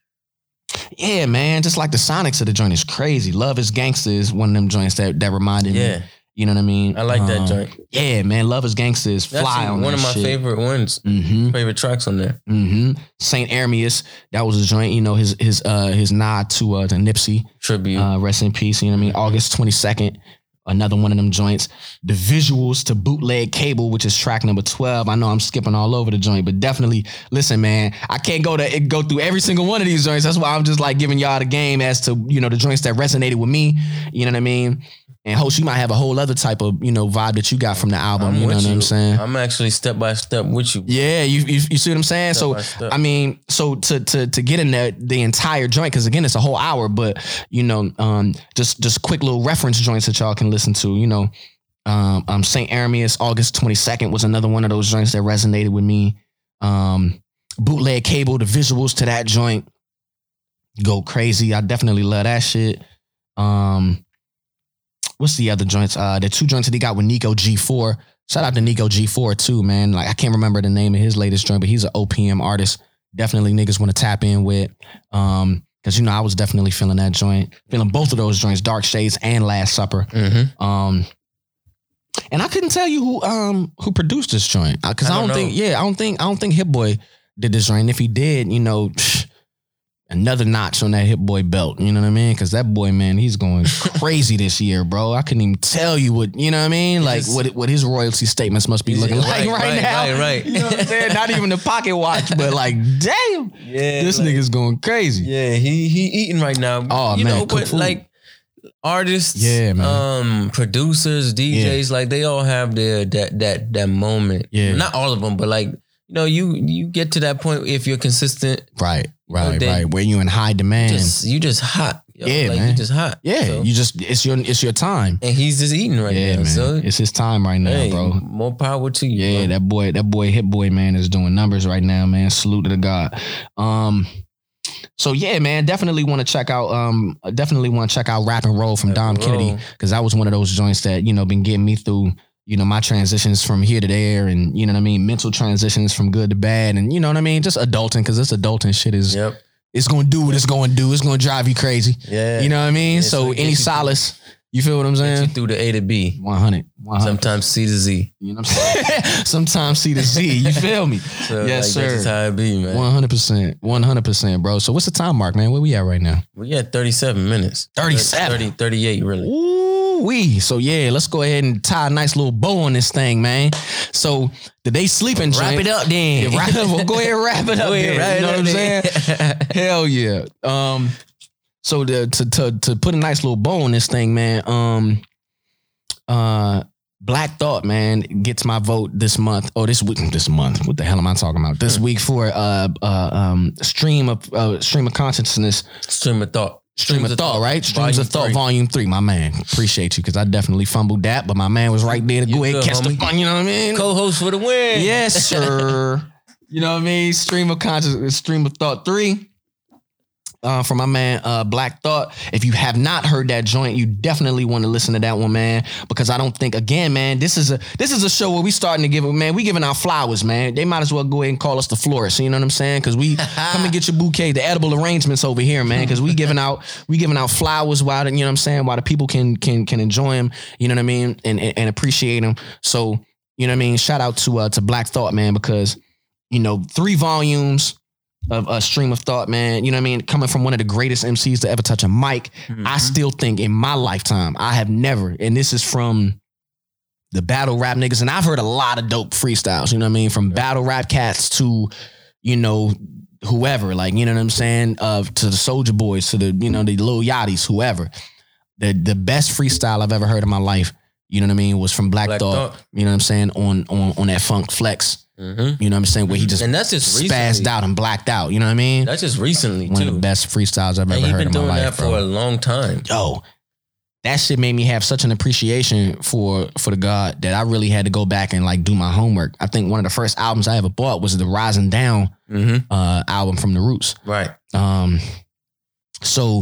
yeah, man. Just like the sonics of the joint is crazy. Love is Gangsta is one of them joints that that reminded yeah. me. You know what I mean? I like um, that joint. Yeah, man. Love is Gangsta is fly That's on one that of my shit. favorite ones. Mm-hmm. Favorite tracks on there. Mm-hmm. Saint Ermias, that was a joint. You know his his uh his nod to uh to Nipsey tribute. Uh, rest in peace. You know what I mean? August twenty-second. Another one of them joints. The visuals to Bootleg Cable, which is track number twelve. I know I'm skipping all over the joint, but definitely listen, man. I can't go to go through every single one of these joints. That's why I'm just like giving y'all the game as to, you know, the joints that resonated with me. You know what I mean? And Host, you might have a whole other type of, you know, vibe that you got from the album. I'm you know what you. I'm saying? I'm actually step by step with you. Yeah, you you, you see what I'm saying? Step so by step. I mean, so to to to get in the the entire joint, because again, it's a whole hour, but you know, um, just just quick little reference joints that y'all can listen to. You know, um, um Saint Ermias, August twenty-second was another one of those joints that resonated with me. Um, Bootleg Cable, the visuals to that joint go crazy. I definitely love that shit. Um. What's the other joints? Uh, the two joints that he got with Nico G four. Shout out to Nico G four too, man. Like I can't remember the name of his latest joint, but he's an O P M artist. Definitely niggas want to tap in with. Um, cause you know, I was definitely feeling that joint. Feeling both of those joints, Dark Shades and Last Supper. Mm-hmm. Um, and I couldn't tell you who um who produced this joint. Cause I, I don't, don't think, yeah, I don't think I don't think Hit Boy did this joint. And if he did, you know, psh, another notch on that Hit Boy belt, you know what I mean? Because that boy, man, he's going crazy this year, bro. I couldn't even tell you what, you know what I mean? Like what what his royalty statements must be looking like right, right now. Right, right. You know what I'm saying? Not even the pocket watch, but like, damn, yeah, this like, nigga's going crazy. Yeah, he he eating right now. Oh you man, know, but food. like artists, yeah, man. um, producers, D Js, yeah. like they all have their that that that moment. Yeah, not all of them, but like. You know, you you get to that point if you're consistent. Right, right, you know, right. Where you in high demand. Just, you just hot. Yo. Yeah, like, man. You just hot. Yeah, so. you just, it's your it's your time. And he's just eating right yeah, now. Man. So it's his time right now, hey, bro. More power to you. Yeah, bro. that boy, that boy Hit Boy, man, is doing numbers right now, man. Salute to the God. Um, so yeah, man, definitely want to check out, um, definitely want to check out Rap and Roll from Rap Dom Kennedy, because that was one of those joints that, you know, been getting me through, you know, my transitions from here to there, and you know what I mean, mental transitions from good to bad, and you know what I mean, just adulting, because this adulting shit is, yep. it's going to do what it's going to do. It's going to drive you crazy. Yeah, you know what I mean. Yeah, so, so any solace, through, you feel what I'm saying? Get you through the A to B, one hundred, one hundred. Sometimes C to Z. You know what I'm saying? Sometimes C to Z. You feel me? So, yes, like, sir. That's how it be, man. One hundred percent, one hundred percent, bro. So what's the time mark, man? Where we at right now? We at thirty-seven minutes. thirty-seven, thirty, thirty-eight, really. Ooh. We so yeah, let's go ahead and tie a nice little bow on this thing, man. So the They Sleeping wrap joint, it up then. Yeah, wrap it, well, go ahead and wrap it up. Then, right you know what I'm then. saying? Hell yeah. Um, so the, to to to put a nice little bow on this thing, man. Um, uh, Black Thought, man, gets my vote this month. Oh, this week, this month. What the hell am I talking about? This week for uh uh um stream of uh, stream of consciousness, stream of thought. Stream of Thought, right? Streams of Thought, Volume Three. My man, appreciate you, because I definitely fumbled that, but my man was right there to go ahead and catch the fun. You know what I mean? Co-host for the win. Yes, sir. You know what I mean? Stream of Consciousness, Stream of Thought Three. Uh, from my man, uh, Black Thought. If you have not heard that joint, you definitely want to listen to that one, man. Because I don't think, again, man, this is a this is a show where we starting to give it, man. We giving out flowers, man. They might as well go ahead and call us the florist. You know what I'm saying? Because we come and get your bouquet, the edible arrangements over here, man. Because we giving out we giving out flowers while the, you know what I'm saying, while the people can can can enjoy them. You know what I mean, and and, and appreciate them. So you know what I mean. Shout out to uh, to Black Thought, man, because you know three volumes of a stream of thought, man. You know what I mean? Coming from one of the greatest M Cs to ever touch a mic. Mm-hmm. I still think in my lifetime, I have never, and this is from the battle rap niggas, and I've heard a lot of dope freestyles, you know what I mean? From battle rap cats to, you know, whoever, like, you know what I'm saying? Uh, to the Soulja Boys, to the, you know, the Lil Yachty's, whoever. The the best freestyle I've ever heard in my life, you know what I mean, was from Black, Black Thought, Thought, you know what I'm saying, on on on that Funk Flex. Mm-hmm. You know what I'm saying? Where he just, and that's just spazzed recently. out and blacked out. You know what I mean? That's just recently, One too. One of the best freestyles I've and ever heard in my life. And you've been doing that for bro. a long time. Yo, that shit made me have such an appreciation for for the God that I really had to go back and like do my homework. I think one of the first albums I ever bought was the Rising Down mm-hmm. uh, album from The Roots. Right. Um. So,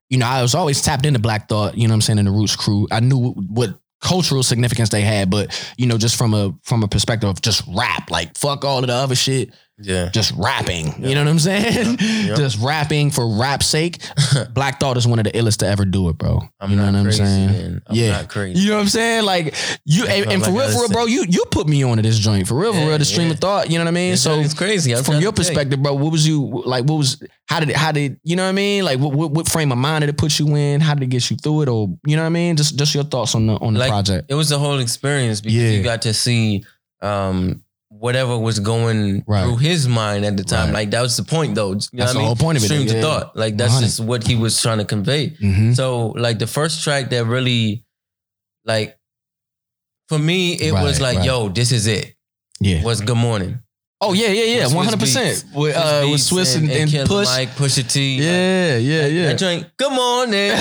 you know, I was always tapped into Black Thought, you know what I'm saying, in the Roots crew. I knew what cultural significance they had, but you know, just from a from a perspective of just rap, like fuck all of the other shit. Yeah. Just rapping. Yep. You know what I'm saying? Yep. Yep. Just rapping for rap's sake. Black Thought is one of the illest to ever do it, bro. I'm you know not what crazy, I'm saying? Man. I'm yeah. not crazy. You know what I'm saying? Like you and, and for real, for real, bro, you you put me onto this joint. For real, for yeah, real, the stream yeah. of thought. You know what I mean? It's, so it's crazy. I'm from your perspective, bro, what was you like? What was how did it how did you know what I mean? Like what, what what frame of mind did it put you in? How did it get you through it? Or you know what I mean? Just just your thoughts on the on the like, project. It was the whole experience because Yeah. you got to see um whatever was going Right. through his mind at the time. Right. Like that was the point though. You know That's what I the mean? whole point of it, Streams yeah. of thought. Like that's one hundred. just what he was trying to convey. Mhm. So like the first track that really like for me, it Right, was like, right. yo, this is it. Yeah. Was Good Morning. Oh yeah, yeah, yeah, With one hundred percent. Swizz With Beatz. uh, with Swizz Swizz and, and, Killer Push. Mike, Pusha T. Yeah, yeah, yeah. That joint, Good Morning.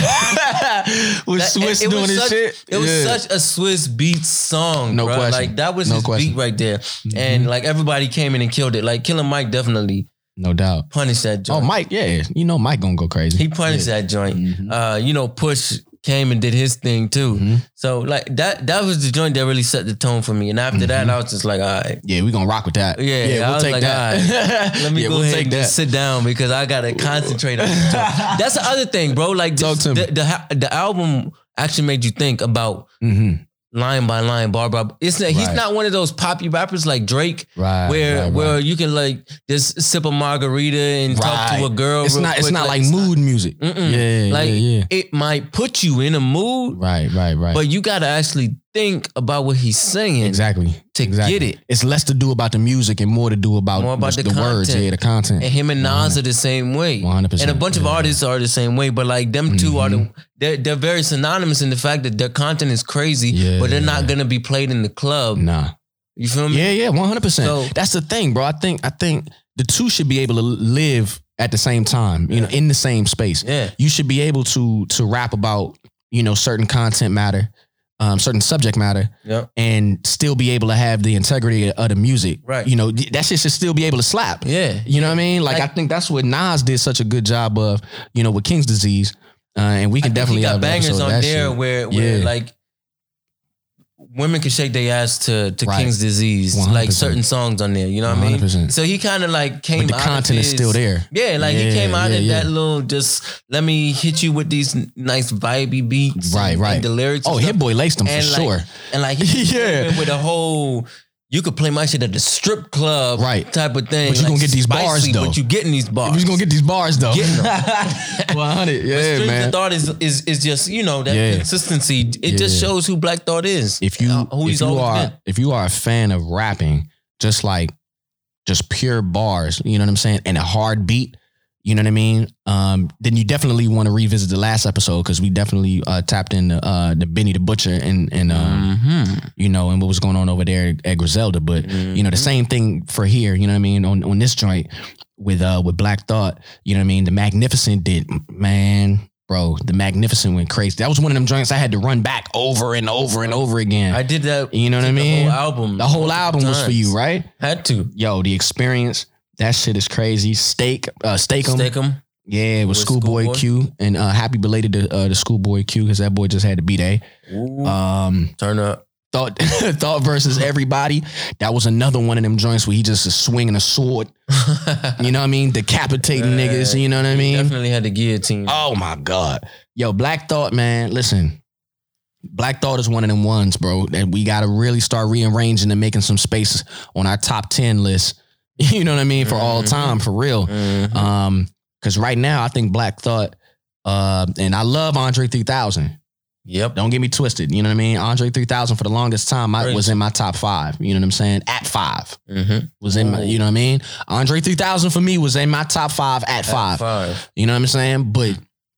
With That- Swizz it was doing his such- shit. It was Yeah. such a Swizz Beatz song, No bro. question. Like that was No his question. beat right there, and like everybody came in and killed it. Like Killer Mike definitely No doubt. punished that Oh, joint. Mike, yeah. You know Mike gonna go crazy. He punished Yeah. that joint. Mhm. Uh, you know, Push came and did his thing too. Mhm. So like that that was the joint that really set the tone for me. And after that, I was just like, all right. Yeah, we gonna rock with that. Yeah, yeah I we'll was take like, that. Let me yeah, go we'll ahead take and that. just sit down because I gotta concentrate on this joint. That's the other thing, bro. Like Talk this, to me. the, the the album actually made you think about Mhm. line by line, bar by bar. It's not, he's Right. not one of those poppy rappers like Drake, Right. where right, where right. you can like just sip a margarita and talk to Right. a girl. It's real not. It's quick. not like, it's mood music. Mm-mm. Yeah, Like yeah, yeah. it might put you in a mood, Right, right, right. but you got to actually think about what he's saying exactly to exactly. get it. It's less to do about the music and more to do about, More about the, the the words. content. Yeah, the content. And him and Nas are the same way. one hundred percent. And a bunch of Yeah. artists are the same way, but like them two are the Mhm. they're, they're very synonymous in the fact that their content is crazy, Yeah. but they're not gonna be played in the club. Nah. You feel me? Yeah, yeah, one hundred percent. So- That's the thing, bro. I think I think the two should be able to live at the same time, you know, in the same space. Yeah. You should be able to to rap about, you know, certain content matter, um, certain subject matter, Yep. and still be able to have the integrity of the music. Right. You know, that shit should still be able to slap. Yeah. You know what I mean? Like, Like- I think that's what Nas did such a good job of, you know, with King's Disease. Uh, and we can definitely he got have an bangers episode of on that there shit. where where Yeah. like women can shake their ass to to Right. King's Disease, one hundred like percent. certain songs on there. You know what I one hundred mean? percent. So he kind of like came. But the out content of is his- still there. Yeah, like he Yeah, came out yeah, of yeah. that little just let me hit you with these n- nice vibey beats, Right, and, right. and the lyrics. Oh, and Hit stuff. Boy laced them for and like, sure. And like he Yeah. came in with a whole. You could play my shit at the strip club, Right. Type of thing. But you like gonna get these spicy, bars, though. But you getting these bars. We're gonna get these bars though. Getting them. one hundred. But Yeah, Streams man. of Thought is is is just you know that Yeah. consistency. It just Yeah. shows who Black Thought is. If you uh, who if he's you always are been. if you are a fan of rapping, just like just pure bars, you know what I'm saying, and a hard beat, you know what I mean. Um, then you definitely want to revisit the last episode because we definitely uh, tapped in the, uh, the Benny the Butcher and and um, Mm-hmm. you know, and what was going on over there at Griselda. But you know, the same thing for here. You know what I mean on on this joint with uh with Black Thought. You know what I mean. The Magnificent did, man. Bro, the Magnificent went crazy. That was one of them joints I had to run back over and over and over again. I did that. You know what I the mean? whole album. The whole multiple album was for times. you, right? Had to Yo, the experience, that shit is crazy. Steak, uh, Steak 'em. stake them. Yeah, it was With Schoolboy Schoolboy. Q. And uh, happy belated to uh, the Schoolboy Q because that boy just had the B-Day. Um, Turn up. Thought Thought versus Everybody. That was another one of them joints where he just is swinging a sword. You know what I mean? Decapitating Yeah. niggas. You know what I mean? Definitely had the guillotine. Oh my God. Yo, Black Thought, man, listen. Black Thought is one of them ones, bro, that we got to really start rearranging and making some space on our top ten list. You know what I mean? For all time, for real. Mhm. Um, because right now, I think Black Thought, uh, and I love Andre three thousand. Yep. Don't get me twisted. You know what I mean? Andre three thousand for the longest time I, Crazy. was in my top five. You know what I'm saying? At five. Mm-hmm. Was in my, you know what I mean? Andre three thousand for me was in my top five at, five. Five. You know what I'm saying? But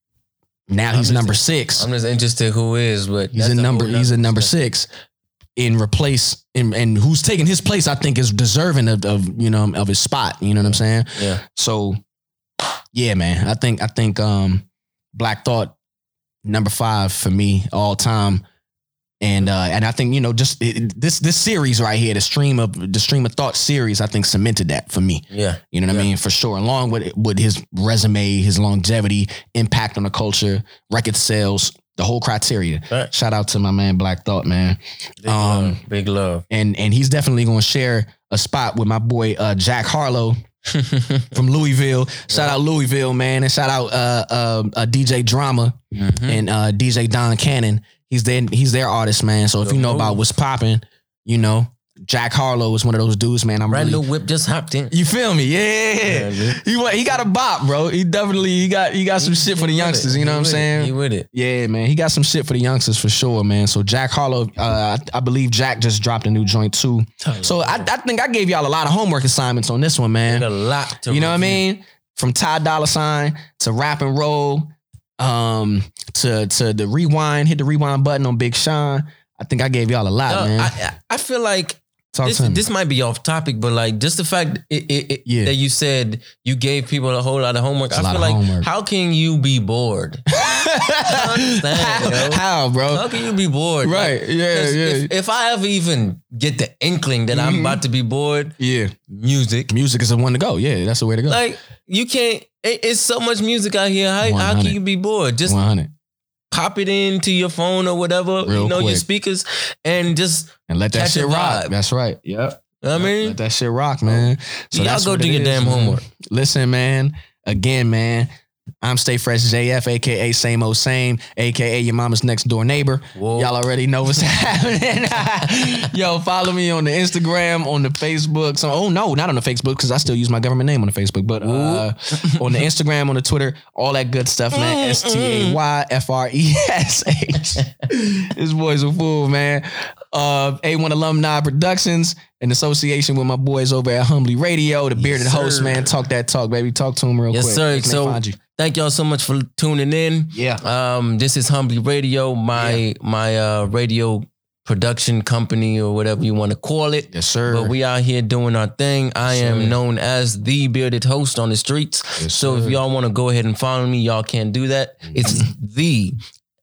now I'm he's just- number six. I'm just interested who is, but He's that's a a number. whole He's a nother number discussion. six in replace and and who's taking his place. I think is deserving of, of you know of his spot. You know what I'm saying? Yeah. So yeah, man. I think I think um Black Thought number five for me all time. And uh, and I think, you know, just it, this this series right here, the stream of the stream of thought series, I think cemented that for me. Yeah. You know what yeah. I mean? For sure. Along with with his resume, his longevity, impact on the culture, record sales, the whole criteria. Right. Shout Shout out to my man Black Thought, man. Big um, love. Big love. And and he's definitely gonna share a spot with my boy uh, Jack Harlow from Louisville. Shout yeah. out Louisville, man, and shout out uh, uh, uh, D J Drama mm-hmm. and uh, D J Don Cannon. He's their he's their artist, man. So if you know about what's popping, you know, Jack Harlow is one of those dudes, man. I'm Brand really, new whip just hopped in. You feel me? Yeah, yeah he he got a bop, bro. He definitely he got he got some he, shit for the youngsters. You know what I'm saying? It. He with it. Yeah, man. He got some shit for the youngsters for sure, man. So Jack Harlow, uh, I, I believe Jack just dropped a new joint too. So I, I think I gave y'all a lot of homework assignments on this one, man. A lot to you know review. what I mean? From Ty Dolla Sign to Rap and Roll, um, to to the rewind, hit the rewind button on Big Sean. I think I gave y'all a lot, no, man. I, I feel like Talk this, to me. this might be off topic, but like just the fact it, it, it, Yeah. that you said you gave people a whole lot of homework. It's a I lot feel of like homework. how can you be bored? I don't understand, yo. How, bro? How can you be bored? Right? Like, yeah, 'cause yeah, If, if I ever even get the inkling that I'm Mhm. about to be bored, yeah. music. Music is the one to go. Yeah, that's the way to go. Like you can't. It, it's so much music out here. How, how one hundred can you be bored? Just one hundred pop it into your phone or whatever. Real you know your quick. speakers and just. and let that catch shit a rock. vibe. That's right. Yep. You know what I mean, Let that shit rock, man. So y'all that's go what do it your is, damn man. homework. Listen, man. Again, man. I'm Stay Fresh J F, aka Same Old Same, aka your mama's next door neighbor. Whoa. Y'all already know what's happening. Yo, follow me on the Instagram, on the Facebook. So, oh no, not on the Facebook because I still use my government name on the Facebook, but uh, on the Instagram, on the Twitter, all that good stuff, man. S T A Y F R E S H. This boy's a fool, man. Uh, A one Alumni Productions in association with my boys over at Humbly Radio, the bearded Yes, host, sir. man. Talk that talk, baby. Talk to him real Yes, quick. sir. Where can they So find you? thank y'all so much for tuning in. Yeah. Um, this is Humbly Radio, my Yeah. my uh radio production company or whatever you want to call it. Yes, sir. But we out here doing our thing. I Yes, am sir. known as the bearded host on the streets. Yes, so sir. if y'all want to go ahead and follow me, y'all can do that. It's the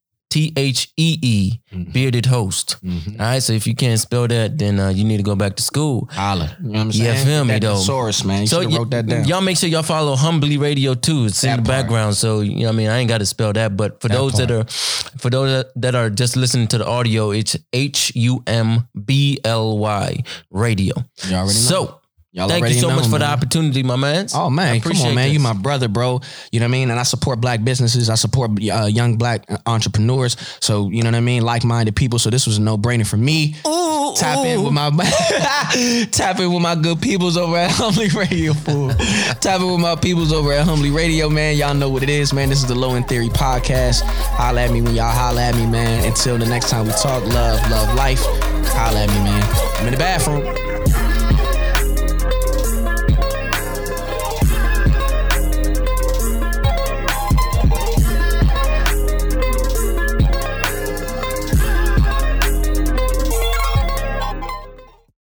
T H E E Mhm. bearded host. Mhm. All right. So if you can't spell that, then uh, you need to go back to school. Holla. You know what I'm Yeah, saying? feel me, That though. thesaurus, man. You So should have y- wrote that down. y'all make sure y'all follow Humbly Radio too. It's in That the part. background. So you know what I mean, I ain't got to spell that. But for That those that part. are for those that- that are just listening to the audio, it's H U M B L Y Radio. You already know. So Y'all thank already you so know, much for the man. opportunity, my man. Oh man, come on, man! You my brother, bro. You know what I mean? And I support black businesses. I support uh, young black entrepreneurs. So you know what I mean? Like-minded people. So this was a no-brainer for me. Ooh, Tap in ooh. with my tap in with my good peoples over at Humbly Radio. Fool. Tap in with my peoples over at Humbly Radio, man. Y'all know what it is, man. This is the Low End Theory podcast. Holla at me when y'all holla at me, man. Until the next time we talk, love, love, life. Holla at me, man. I'm in the bathroom.